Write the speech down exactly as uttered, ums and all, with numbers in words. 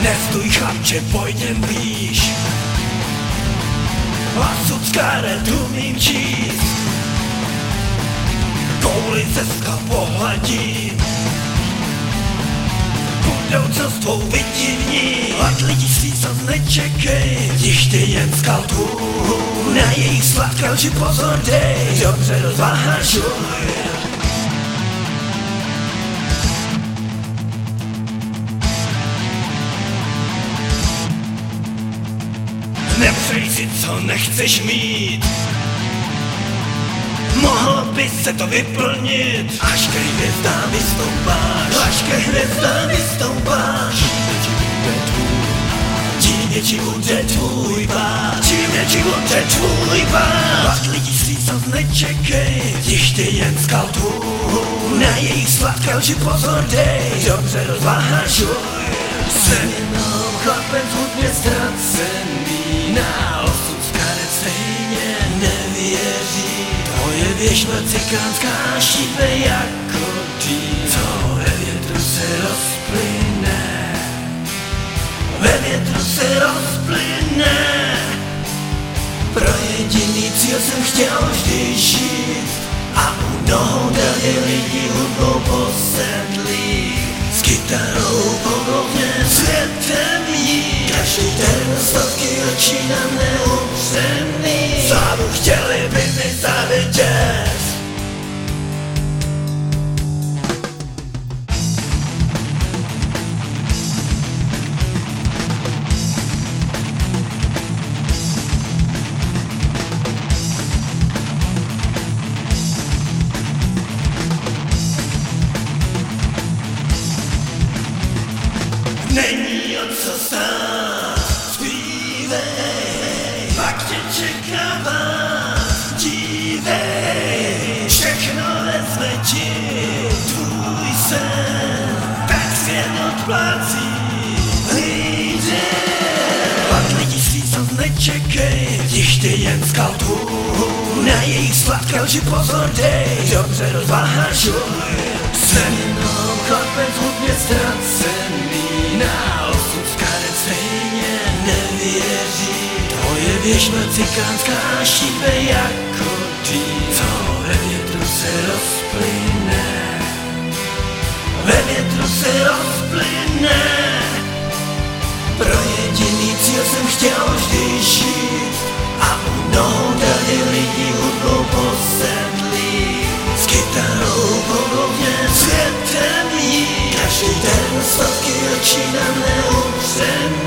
Nestůj chlapče, pojď jen blíž, osud z karet umím číst, kouli ze skal pohladím, budoucnost tvou vidí v ní. Od lidí svý zas nečekej, když ty jen skal tvůj, na jejich sladké lži pozor dej, dobře rozvážuj. Nepřej si, co nechceš mít, mohlo by se to vyplnit, až ke hvězdám vystoupáš, až ke hvězdám vystoupáš. Tím větší bude tvůj pád, tím větší bude tvůj pád. Od lidí svý zas nečekej, když ty jen skal tvůj, na jejich sladké lži pozor dej, dobře rozvážuj. Jsem jenom chlapec hudně ztracený, na osud z karet stejně nevěří. Tvoje věšna cikánská šípe jako dým, co ve větru se rozplyne, ve větru se rozplyne. Pro jediný cíl jsem chtěl vždy žít a u nohou dali lidi hudbou posedlí. S kytarou polovně světem jít, každý den stovky očí na mne upřený. Závu chtěli by mi zavidět. Není o co stát, zpívej, pak tě čeká vás, dívej, všechno vezme ti tvůj sen, tak svět odplácí, hlídej. Od lidí svý zas nečekej, když ty jen skal tvůj, na jejich sladké lži pozor dej, dobře rozvážuj. Jsem jenom chlapec hudně ztracený, na osud z karet stejně nevěří. Tvoje věšna cikánská šípe jako dým, co ve větru se rozplyne, ve větru se rozplyne. Pro jediný cíl jsem chtěl vždy žít a u nohou dali lidi hudbou posedlí. S kytarou polovně světem jít, každý den stovky očí na mne upřený.